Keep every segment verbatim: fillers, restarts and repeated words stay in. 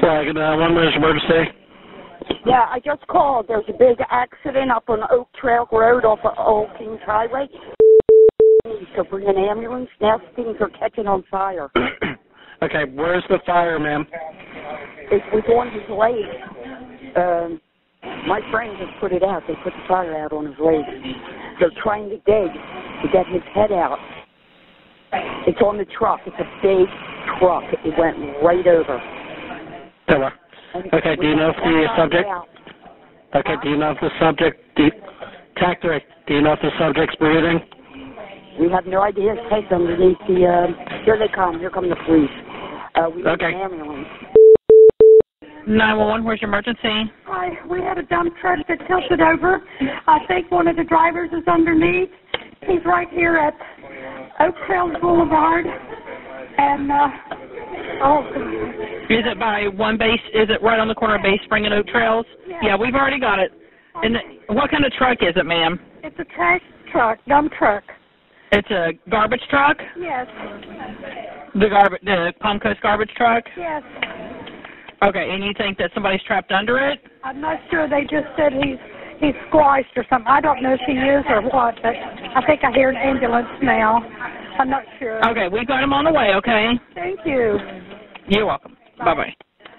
Flag nine one, where's emergency? Yeah, I just called. There's a big accident up on Oak Trail Road off of Old Kings Highway. So bring an ambulance. Now things are catching on fire. Okay, where's the fire, ma'am? It was on his leg. Um, my friend just put it out. They put the fire out on his leg. They're trying to dig to get his head out. It's on the truck. It's a big truck. It went right over. Hello. Okay, do you know if the subject... Okay, do you know if the subject... Do, tac three, do you know if the subject's breathing? We have no idea. His head's underneath the... Uh, here they come. Here come the police. Uh, we okay. need an ambulance. nine one one, where's your emergency? Hi, we had a dump truck that tilted over. I think one of the drivers is underneath. He's right here at Oak Trail Boulevard. And, uh, oh. Is it by one base? Is it right on the corner of Bay Spring and Oak Trails? Yeah, yeah we've already got it. And what kind of truck is it, ma'am? It's a trash truck, dump truck. It's a garbage truck? Yes. The garbage, the Palm Coast garbage truck? Yes. Okay, and you think that somebody's trapped under it? I'm not sure. They just said he's he's squashed or something. I don't know if he is or what, but I think I hear an ambulance now. I'm not sure. Okay, we've got him on the way, okay? Thank you. You're welcome. Bye. Bye-bye.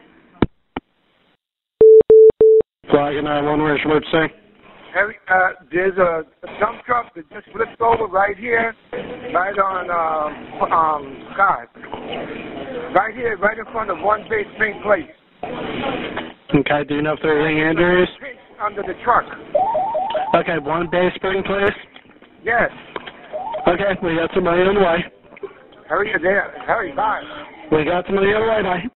Flag nine one, where's emergency? Every, uh, there's a, a dump truck that just flipped over right here, right on, um, um, God, right here, right in front of One Bay Spring Place. Okay, do you know if there are any injuries? Under the truck. Okay, One Bay Spring Place? Yes. Okay, we got somebody on the way. Hurry there. Hurry, bye. We got somebody on the way, bye.